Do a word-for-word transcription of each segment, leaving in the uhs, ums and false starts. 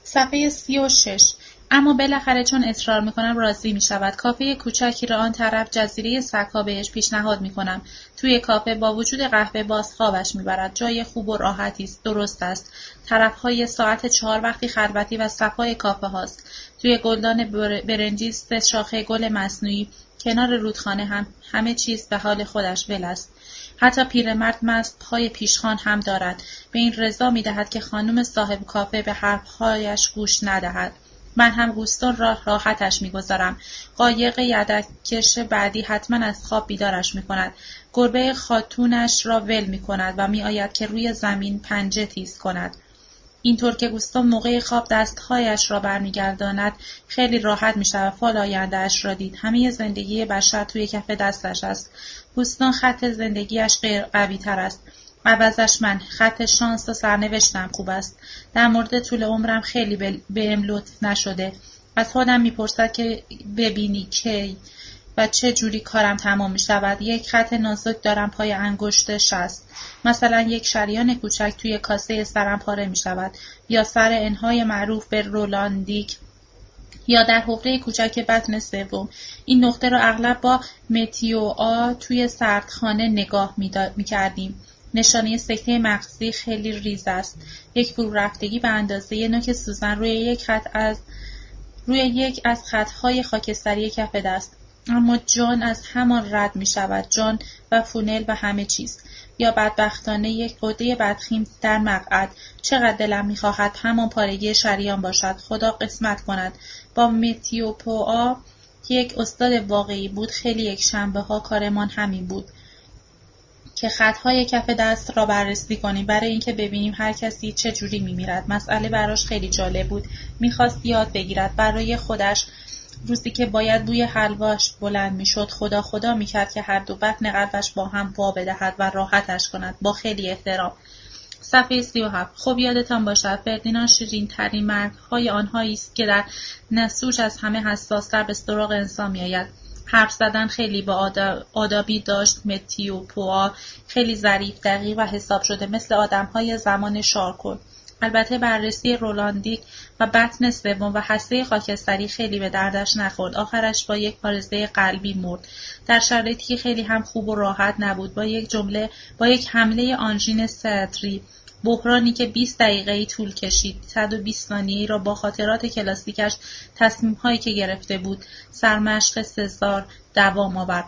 صفحه سی و شش. اما بالاخره چون اصرار میکنم راضی میشود. کافه کوچکی را آن طرف جزیره سگ‌ها بهش پیشنهاد میکنم. توی کافه با وجود قهوه باز خوابش میبرد. جای خوب و راحتی است. درست است. طرفهای ساعت چهار وقتی خلوتی و صفای کافه هاست. توی گلدان برنجی سه شاخه گل مصنوعی کنار رودخانه هم همه چیز به حال خودش ول است. حتی پیرمرد مست پای پیشخوان هم دارد. به این رضا می‌دهد که خانم صاحب کافه به حرفهایش گوش ندهد. من هم گوستون را راحتش می‌گذارم. قایق یدک‌کش بعدی حتما از خواب بیدارش می‌کند. گربه خاتونش را ول می‌کند و می‌آید که روی زمین پنجه تیز کند. اینطور که گوستون موقع خواب دستهایش را برمیگرداند خیلی راحت می‌شود فال آینده‌اش را دید. همه زندگی بشر توی کف دستش است. گوستون خط زندگیش غیر قوی تر است. عوضش من خط شانس و سرنوشتم خوب است. در مورد طول عمرم خیلی بهم لطف نشده. از خودم میپرسد که ببینی کی و چه جوری کارم تمام می شود. یک خط نازک دارم پای انگشت شست. مثلا یک شریان کوچک توی کاسه سرم پاره می شود. یا سر انهای معروف به رولاندیک. یا در حفره کوچک بطن سوم. این نقطه را اغلب با متیوآ توی سردخانه نگاه می کردیم. نشانه سکته مغزی خیلی ریز است. یک فرو رفتگی به اندازه نوک سوزن روی یک خط از روی یک از خطهای خاکستری کف دست. اما جان از همان رد می شود. جان و فونل و همه چیز. یا بدبختانه یک عقده بدخیم در مقعد. چقدر دلم می خواهد همان پارگی شریان باشد. خدا قسمت کند. با متیوپوآ یک استاد واقعی بود. خیلی یک شنبه ها کارمان همین بود که خطهای کف دست را بررسی کنیم برای اینکه ببینیم هر کسی چه جوری میمیرد. مسئله براش خیلی جالب بود. میخواست یاد بگیرد. برای خودش روزی که باید بوی حلواش بلند میشد خدا خدا میکرد که هر دو بطن قلبش با هم وا بدهد و راحتش کند. با خیلی احترام. صفحه سی و هفت. خب یادتان باشد فردیناند شیرین ترین مرگ‌های آنهایی است که در نسوج از همه حساس‌تر به سراغ انسان میآید. حرف زدن خیلی با آدابی داشت. متیوپوآ خیلی ظریف، دقیق و حساب شده مثل آدم‌های زمان شارکل. البته بررسی رولاندیک و بطن سوم و هسته خاکستری خیلی به دردش نخورد. آخرش با یک عارضه قلبی مرد. در شرایطی که خیلی هم خوب و راحت نبود. با یک جمله با یک حمله آنژین صدری. بحرانی که بیست دقیقه‌ای طول کشید. صد و بیست ثانیه‌ای را با خاطرات کلاسیکش، تصمیم‌هایی که گرفته بود، سرمشق سزار دوام آورد.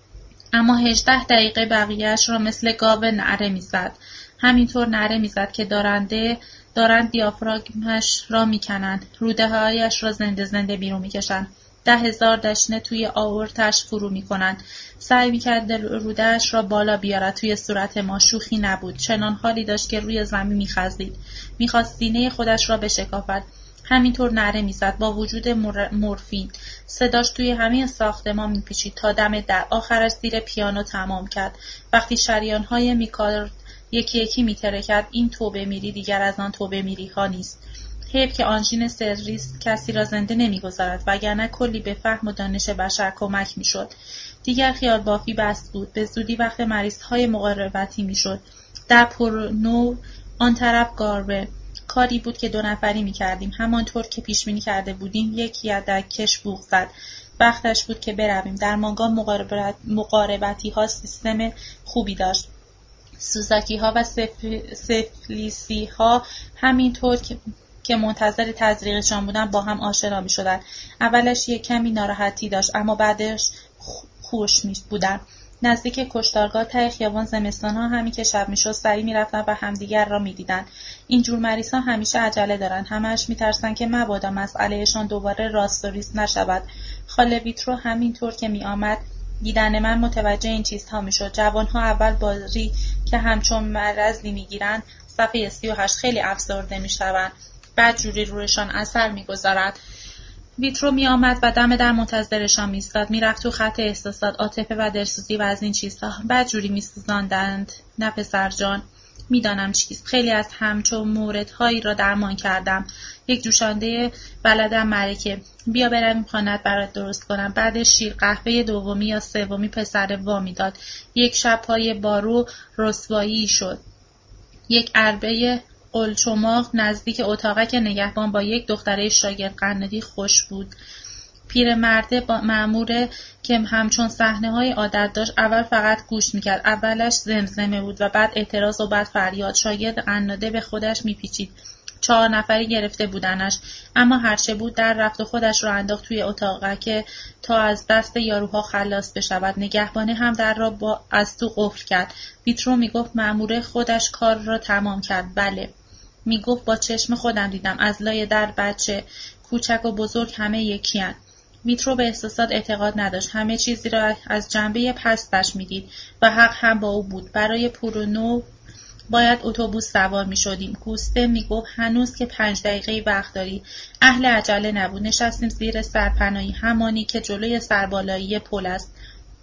اما هجده دقیقه بقیه‌اش را مثل گاو نعره می‌زد. همینطور نعره می‌زد که دارنده دارند دیافراگمش را می‌کنند. روده‌هایش را زنده زنده بیرون می‌کشند. ده هزار دشنه توی آورتش فرو می‌کنند. سعی می‌کرد روده‌اش را بالا بیارد. توی صورت ما شوخی نبود. چنان حالی داشت که روی زمین می‌خزید. می‌خواست سینه خودش را بشکافد. همینطور نعره می‌زد با وجود مورفین. صداش توی همه ساختمان می‌پیچید تا دم در. آخرش زیر پیانو تمام کرد. وقتی شریان‌های میکارد یکی یکی می‌ترکد. این توبه میری دیگر از آن توبه میری ها نیست. حیف که آنژین سریس کسی را زنده نمی‌گذارد وگرنه کلی به فهم و دانش بشر کمک می‌شد. دیگر خیال بافی بس بود. به زودی وقت مریض‌های مقاربتی می‌شد. در پرنو آن طرف گاربه. کاری بود که دو نفری می‌کردیم. همانطور که پیش بینی کرده بودیم یک یدک‌کش بوق زد. وقتش بود که برویم. در مانگا مقاربت مقاربتی‌ها سیستم خوبی داشت. سوزاکی‌ها و سف... سفلیسی‌ها همینطور که که منتظر تزریقشان بودن با هم آشنا می‌شدند. اولش یک کمی ناراحتی داشت اما بعدش خوش می بودن. نزدیک کشتارگاه ته خیابان زمستان‌ها همین که شب میشد سریع میرفتن و همدیگر را میدیدن. این جور مریض‌ها همیشه عجله دارن. همه‌اش میترسن که مبادا مسئلهشان دوباره راست و ریز نشود. خاله ویترو همینطور که میآمد دیدن من متوجه این چیزها میشد. جوان‌ها اول بازی که همچون مرضی میگیرن صفحه سی و هشت خیلی افسرده میشوند. بعد جوری رویشان اثر میگذارد. ویترو می آمد و دم در منتظرشان می ایستاد. می رفت تو خط احساسات، عاطفه و دلسوزی و از این چیزها. بعد جوری می سوزاندند. نه پسر جان. می دانم چیست. خیلی از همچون موردهایی را درمان کردم. یک جوشانده بلدم ملکه. بیا برویم خانه‌ات برات درست کنم. بعد شیر قهوه دومی یا سومی پسر وا می داد. یک شب پای بارو رسوایی شد. یک عربه قلچماق نزدیک اتاقک نگهبان با یک دختره شاگرد قنادی خوش بود. پیرمرده با مأموره که همچون صحنه‌های عادت داشت اول فقط گوش میکرد. اولش زمزمه بود و بعد اعتراض و بعد فریاد. شاگرد قناده به خودش میپیچید. چهار نفری گرفته بودنش، اما هرچه بود در رفت و خودش را انداخت توی اتاقک تا از دست یاروها خلاص بشود. نگهبانه هم در را با از تو قفل کرد. ویترو میگفت مأموره خودش کار را تمام کرد. بله، میگفت با چشم خودم دیدم. از لای در بچه کوچک و بزرگ همه یکی‌اند. ویترو به احساسات اعتقاد نداشت. همه چیزی را از جنبه پستش میدید و حق هم با او بود. برای پورونو باید اتوبوس سوار می شدیم. گوسته می گفت هنوز که پنج دقیقه وقت داری. اهل عجله نبود. نشستیم زیر سرپناهی همانی که جلوی سربالایی پل است.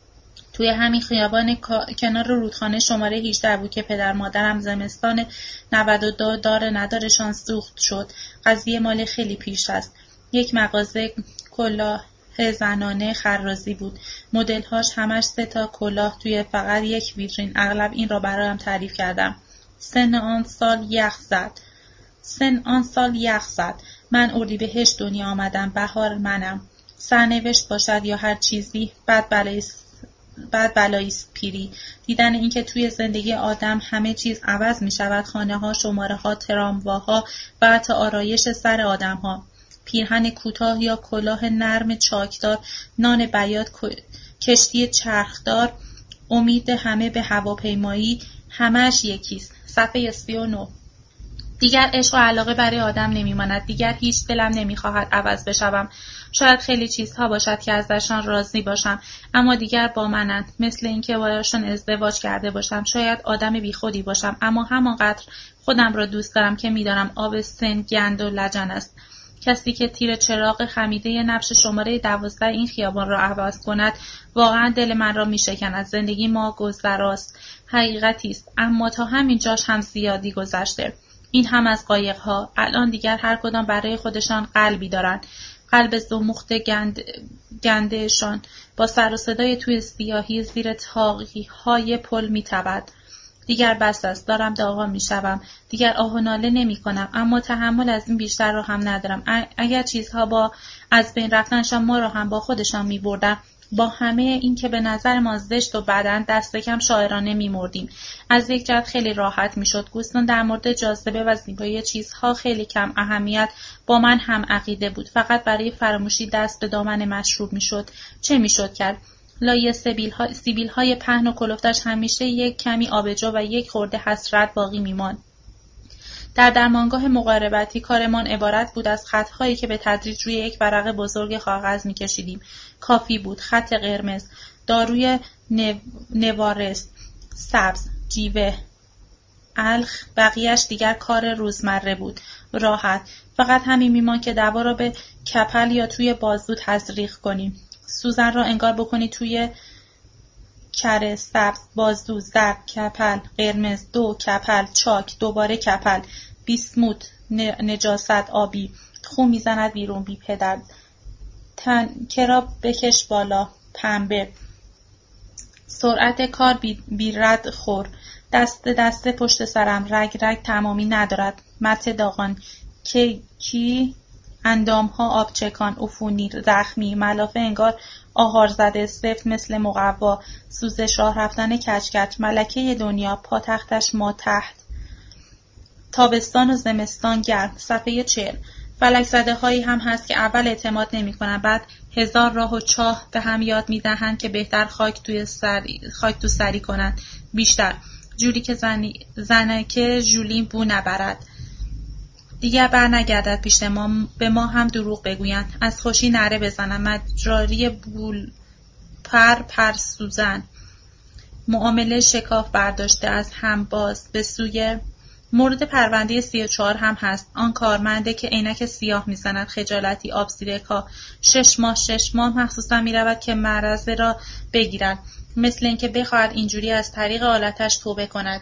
توی همین خیابان کنار رودخانه شماره هجده بود که پدر مادرم زمستان نود و دو دار ندارشان سوخت شد. قضیه مال خیلی پیش است. یک مغازه کلاه زنانه خرازی بود. مدل‌هاش همش سه تا کلاه توی فقط یک ویترین. اغلب این را برایم تعریف کردم. سن آن سال یخ زد. سن آن سال یخ زد. من اردیبهشت دنیا آمدم. بهار منم. سرنوشت باشد یا هر چیزی، بعد بلایست بعد بلایست پیری. دیدن اینکه توی زندگی آدم همه چیز عوض می شود. خانه ها، شماره ها، ترامواها و حتی آرایش سر آدم ها. پیرهن کوتاه یا کلاه نرم چاکدار، نان بیات، کشتی چرخدار، امید همه به هواپیمایی، همه‌اش یکیست. صفحه سی و نه. دیگر عشق و علاقه برای آدم نمیماند. دیگر هیچ دلم نمیخواهد عوض بشوم. شاید خیلی چیزها باشد که ازشان راضی باشم، اما دیگر با منند. مثل اینکه باشان ازدواج کرده باشم. شاید آدم بیخودی باشم، اما همانقدر خودم را دوست دارم که میدانم آب سن گند و لجن است. کسی که تیر چراغ خمیده نبش شماره دوازده این خیابان را عوض کند واقعا دل من را میشکند. زندگی ما گذراست، حقیقتی است، اما تا همین جاش هم زیادی گذشته. این هم از قایق‌ها. الان دیگر هر کدام برای خودشان قلبی دارند. قلب زمخت گند... گندهشان با سر و صدای توی سیاهی زیر تاقی‌های پل می‌تپد. دیگر بس است. دارم داغا میشوم. دیگر آه و ناله نمی کنم، اما تحمل از این بیشتر را هم ندارم. اگر چیزها با از بین رفتنشان ما را هم با خودشان می بردن، با همه این که به نظر ما زشت و بدن دست کم شاعرانه می مردیم. از یک جهت خیلی راحت می شد. گوستون در مورد جاذبه و زیبایی چیزها خیلی کم اهمیت با من هم عقیده بود. فقط برای فراموشی دست به دامن مشروب می شد. چه می شد کرد؟ لای سیبیل های پهن و کلفتش همیشه یک کمی آبجو و یک خورده حسرت باقی میمان. در درمانگاه مقاربتی کارمان عبارت بود از خطهایی که به تدریج روی یک ورق بزرگ کاغذ میکشیدیم. کافی بود. خط قرمز، داروی نو... نوارس، سبز، جیوه، الخ. بقیهش دیگر کار روزمره بود. راحت. فقط همین میمان که دوا را به کپل یا توی بازو تزریق کنیم. سوزن را انگار بکنی توی کره، سبز، بازو، زرد، کپل، قرمز، دو، کپل، چاک، دوباره کپل، بیسموت، نجاست، آبی. خون میزند بیرون. بی پدر. تن کراب بکش بالا. پنبه. سرعت کار بی, بی رد خور. دست دست پشت سرم. رگ رگ تمامی ندارد. مت داغان. کی کی اندامها آبچکان، عفونی، زخمی، ملافه انگار آهار زده، سفت مثل مقوا، سوزش، راه رفتن کچکچ، ملکه دنیا، پاتختش ما تحت، تابستان و زمستان گرم. صفحه چهل. فلک زده هایی هم هست که اول اعتماد نمی کنن، بعد هزار راه و چاه به هم یاد می دهند که بهتر خاک توی سری خاک تو سری کنند. بیشتر جوری که زنی زنه که ژولین بو نبرد. دیگر بر نگردد پیش ما، به ما هم دروغ بگویند، از خوشی نره بزنند، مجاری بول پر پر سوزن، معامله شکاف برداشته از هم باز به سوی. مورد پرونده سی و چهار هم هست. آن کارمنده که عینک سیاه میزند، خجالتی، آبزیرکا، شش ماه شش ماه مخصوصا میرود که معرضه را بگیرد، مثل اینکه بخواهد اینجوری از طریق آلتش توبه کند.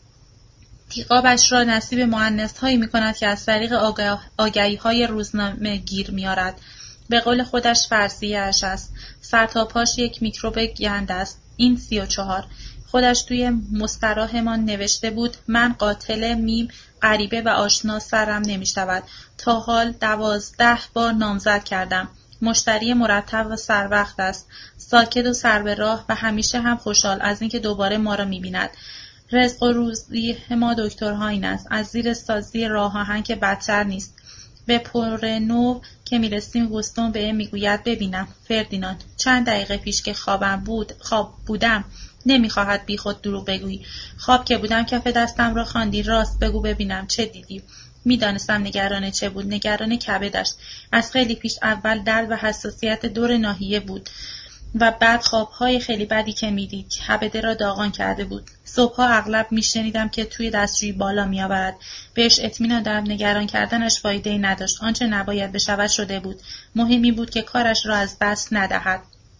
تیغابش را نصیب مؤنث هایی می کند که از طریق آگهی های روزنامه گیر میارد. به قول خودش فرضیه‌اش است. سر تا پاش یک میکروب گند است. این سی و چهار. خودش توی مستراحمان نوشته بود من قاتل میم غریبه و آشنا سرم نمی شود. تا حال دوازده بار نامزد کردم. مشتری مرتب و سروقت است. ساکت و سر به راه و همیشه هم خوشحال از اینکه دوباره ما را می بیند. رزق و روزی ما دکترها این است. از زیر سازی راه آهن که بدتر نیست. به پورنو که میرسیم گوستون به این میگوید ببینم فردیناند چند دقیقه پیش که خوابم بود خواب بودم نمیخواهد بی خود دروغ بگویی. خواب که بودم کف دستم را خواندی. راست بگو ببینم چه دیدی؟ میدانستم نگران چه بود. نگران کبدش. از خیلی پیش اول دل و حساسیت دور ناحیه بود و بعد خوابهای خیلی بدی که میدید کبده را داغان کرده بود. صبحها اغلب میشنیدم که توی دستشویی بالا میآورد. بهش اطمینان دارم نگران کردنش فایده‌ای نداشت. آنچه نباید بشود شده بود. مهمی بود که کارش را از دست ندهد.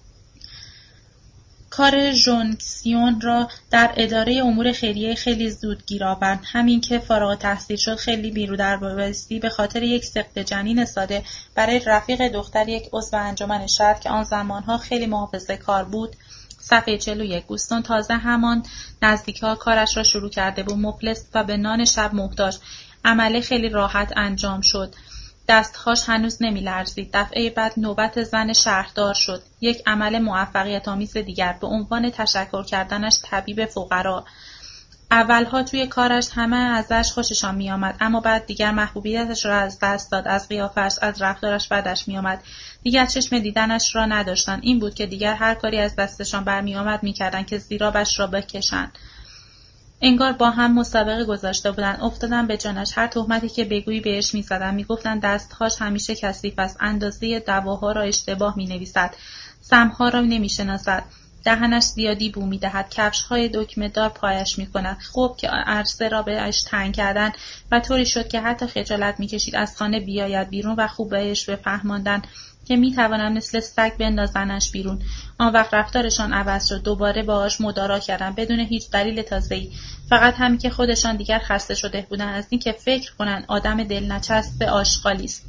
کار ژونکسیون را در اداره امور خیریه خیلی زود گیر آورد. همین که فارغ التحصیل شد خیلی بیرو دربایستی به خاطر یک سقط جنین ساده برای رفیق دختر یک عضو انجمن شهر که آن زمانها خیلی محافظه کار بود. صفحه چهل و یک. گوستون تازه همان نزدیک‌ها کارش را شروع کرده بود. مفلس و به نان شب محتاج. عمله خیلی راحت انجام شد. دستهاش هنوز نمی لرزید. دفعه بعد نوبت زن شهردار شد. یک عمل موفقیت آمیز دیگر به عنوان تشکر کردنش طبیب فقرا. اولها توی کارش همه ازش خوششان می آمد اما بعد دیگر محبوبیتش را از دست داد. از قیافش از رفتارش بدش می آمد. دیگر چشم دیدنش را نداشتند. این بود که دیگر هر کاری از دستشان برمی آمد می کردن که زیرابش را بکشند. انگار با هم مسابقه گذاشته بودن. افتادن به جانش. هر تهمتی که بگویی بهش می‌زدن. میگفتن دستهاش همیشه کثیف است. اندازه دواها را اشتباه می‌نویسد. سمها را نمی‌شناسد. دهنش زیادی بو می‌دهد. کفش‌های دکمه‌دار پایش می‌کند. خوب که عرصه را بهش تنگ کردن و طوری شد که حتی خجالت می‌کشید از خانه بیاید بیرون و خوب بهش بفهماندن که می‌توانند مثل سگ بندازنش بیرون. آن وقت رفتارشان عوض شد. دوباره باهاش مدارا کردن بدون هیچ دلیل تازه‌ای. فقط همین که خودشان دیگر خسته شده بودن از این که فکر کنن آدم دلنچسب آشغالی است.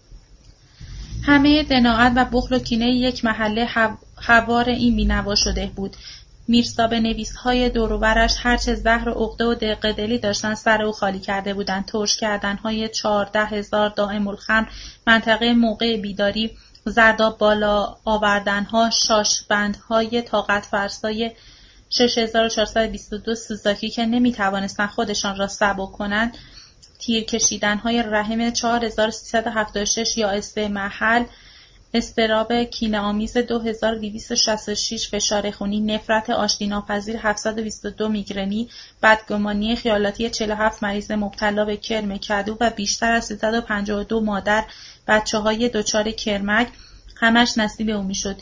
همه دناعت و بخل و کینه یک محله هوار این بینوا شده بود. میرزا به نویس‌های دور و برش هرچه زهر و عقده و دق دلی داشتن سر او خالی کرده بودند. ترش کردن‌های چهارده هزار دائم الخمر، منطقه موقع بیداری، زرداب بالا آوردن‌ها، شاشبندهای طاقت فرسای شش هزار و چهارصد و بیست و دو سوزاکی که نمی‌توانستند خودشان را سبک کنند، تیر کشیدن‌های رحم چهار هزار و سیصد و هفتاد و شش یائسه محل، اضطراب کینه‌آمیز دو هزار و دویست و شصت و شش، فشار خونی، نفرت آشتی‌ناپذیر هفتصد و بیست و دو، میگرنی، بدگمانی خیالاتی چهل و هفت مریض مبتلا به کرم کدو و بیشتر از سیصد و پنجاه و دو مادر بچه‌های دچار کرمک همش نصیب او میشد.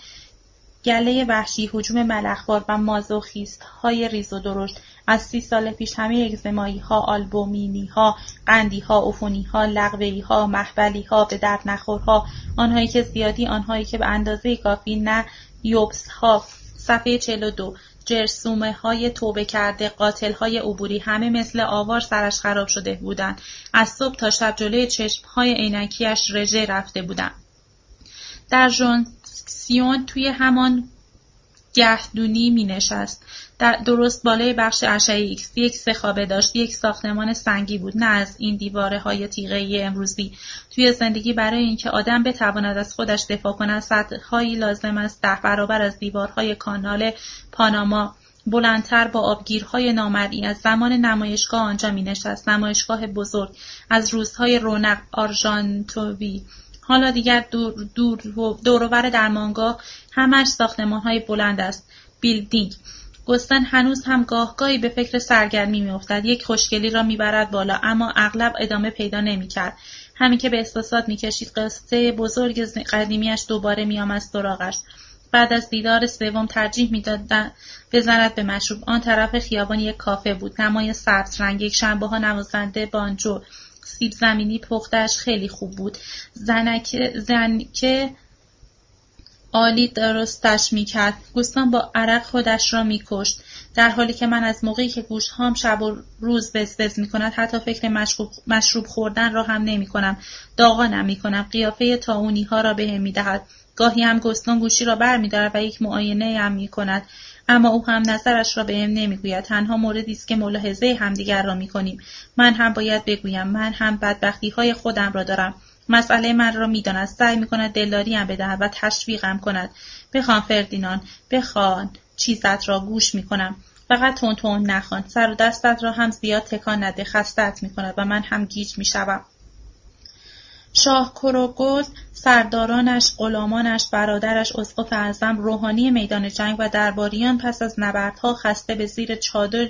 گله وحشی، هجوم ملخوار و مازوخیست‌های ریز و درشت. از سی سال پیش همه اگزمایی‌ها، آلبومینی‌ها، قندی‌ها، عفونی‌ها، لغوی‌ها، مهبلی‌ها، به درد نخورها، آنهایی که زیادی، آنهایی که به اندازه کافی نه، یوبس‌ها. صفحه چهل و دو. جرثومه‌های توبه کرده، قاتل‌های عبوری، همه مثل آوار سرش خراب شده بودند. از صبح تا شب جلوی چشم‌های عینکی‌اش رژه رفته بودند. در ژونکسیون توی همان گهدونی می نشست. درست بالای بخش اشعه ایکس. یک سه خوابه داشت. یک ساختمان سنگی بود. نه از این دیواره های تیغه‌ای امروزی. توی زندگی برای اینکه آدم بتواند از خودش دفاع کند سطح‌هایی لازم است. ده برابر از دیوارهای کانال پاناما بلندتر با آبگیرهای نامرئی. از زمان نمایشگاه آنجا می نشست. نمایشگاه بزرگ. از روزهای رونق آرژانتوی. حالا دیگر دور دور دوروبر درمانگاه همش ساختمان‌های بلند است. بیلدینگ. گستن هنوز هم گاهگاهی به فکر سرگرمی می‌افتاد. یک خوشگلی را می‌برد بالا اما اغلب ادامه پیدا نمی‌کرد. همین که به احساسات می‌کشید قصه بزرگ قدیمیش دوباره می‌آمد سراغش. بعد از دیدار سوم ترجیح می‌داد بزند به مشروب. آن طرف خیابان یک کافه بود. نمای سبز رنگ. یک شنبه‌ها نوازنده بانجو. سیب زمینی پختش خیلی خوب بود. زنک زنکه عالی درستش میکرد. گوستان با عرق خودش را میکشت. در حالی که من از موقعی که گوشهام شب و روز وزوز میکند حتی فکر مشروب, مشروب خوردن را هم نمیکنم. داغانم میکنم. قیافه طاعونی ها را بهم میدهد. گاهی هم گوستان گوشی را بر می‌دارد و یک معاینه هم می‌کند. اما او هم نظرش را بهم نمیگوید. تنها موردی است که ملاحظه همدیگر را میکنیم. من هم باید بگویم من هم بدبختی‌های خودم را دارم. مسئله من را میداند. سعی میکند دلداریم بدهد و تشویقم کند. بخوان فردیناند، بخوان چیزت را گوش میکنم. فقط تون تون نخوان. سر و دستت را هم زیاد تکان نده، خسته‌ات میکند و من هم گیج میشوم. شاه کروگوز، سردارانش، غلامانش، برادرش اسقف اعظم، روحانی میدان جنگ و درباریان پس از نبردها خسته به زیر چادر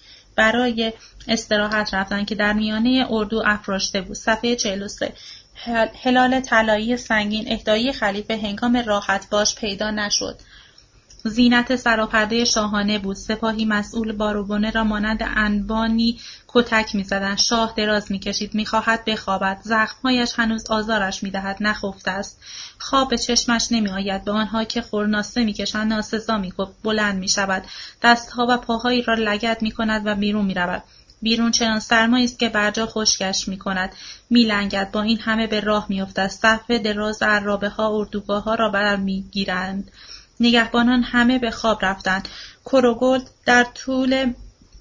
برای استراحت رفتند که در میانه اردو افراشته بود. صفحه چهل و سه. هلال طلایی سنگین اهدای خلیفه هنگام راحت باش پیدا نشد. زینت سراپرده شاهانه بود. سپاهی مسئول باروبونه را مانند انبانی کتک می‌زدند. شاه دراز می‌کشید، می‌خواهد بخوابد. زخم‌هایش هنوز آزارش می‌دهد، نخفته است. خواب به چشمش نمی‌آید. به آنها که خورناسه می‌کشند ناسزا می‌گفت. بلند می‌شود، دست‌ها و پاهایی را لگد می‌کند و بیرون می‌رود. بیرون چنان سرمایی است که برجا خشکش می‌کند. می‌لنگد. با این همه به راه می‌افتد. صف دراز عرابه‌ها اردوگاه‌ها را برمی‌گیرند. نگهبانان همه به خواب رفتند. کروگولد در طول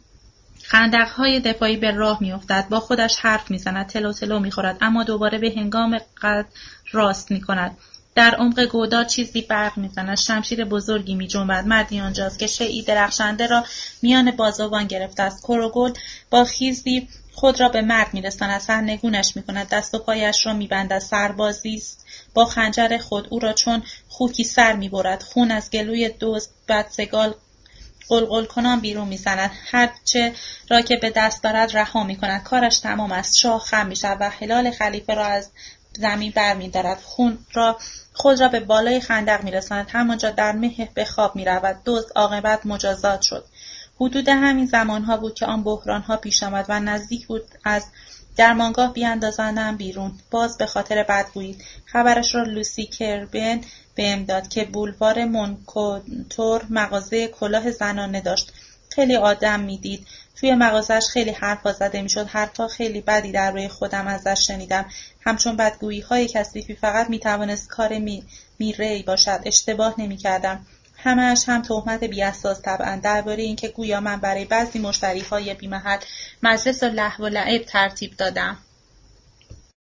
خندق‌های دفاعی به راه می‌افتد. با خودش حرف می‌زند، تلو تلو می‌خورد، اما دوباره به هنگام قد راست می‌کند. در عمق گودال چیزی برق می‌زند. شمشیر بزرگی می‌جنبد. مردی آنجاست که شیئی درخشنده را میان بازوان گرفته است. کروگولد با خیزی خود را به مرگ می‌رساند. سرنگونش می‌کند. دست و پایش را می‌بندد. سربازی است. با خنجر خود او را چون خوکی سر می‌برد. خون از گلوی دزد بدسگال قلقل کنان بیرون می‌زند. هر چه را که به دست دارد رها می‌کند. کارش تمام است. شاه خم می‌شود و هلال خلیفه را از زمین برمی‌دارد. خون را خود را به بالای خندق می‌رساند. همانجا در مه به خواب می‌رود. دزد عاقبت مجازات شد. حدود همین زمانها بود که آن بحران‌ها پیش آمد و نزدیک بود از درمانگاه بیاندازندم بیرون. باز به خاطر بدگویی خبرش را لوسی کربن بهم داد که بولوار مونکونتور مغازه کلاه زنانه داشت. خیلی آدم میدید. توی مغازش خیلی حرفا زده میشد. حرفا خیلی بدی درباره خودم ازش شنیدم. همچون بدگویی های کثیفی. فقط میتوانست کار می میری باشد. اشتباه نمیکردم. همه‌اش هم تهمت بی‌اساس طبعا، درباره اینکه گویا من برای بعضی مشتری‌های بی‌محل مجلس لهو و لعب ترتیب دادم.